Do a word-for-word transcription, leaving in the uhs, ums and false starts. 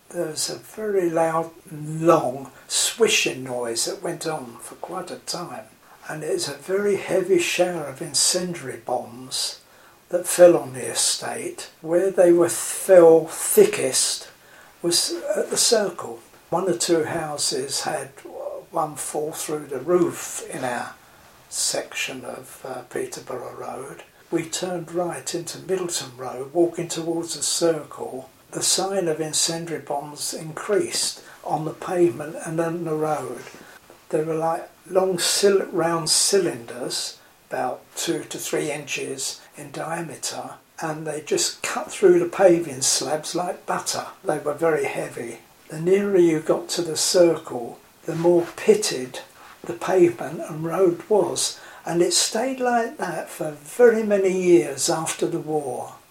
there was a very loud, long swishing noise that went on for quite a time. And it was a very heavy shower of incendiary bombs that fell on the estate. Where they were fell thickest was at the Circle. One or two houses had one fall through the roof in our section of uh, Peterborough Road. We turned right into Middleton Road, walking towards the Circle. The sign of incendiary bombs increased on the pavement and on the road. They were like long round cylinders, about two to three inches in diameter, and they just cut through the paving slabs like butter. They were very heavy. The nearer you got to the Circle, the more pitted the pavement and road was, and it stayed like that for very many years after the war.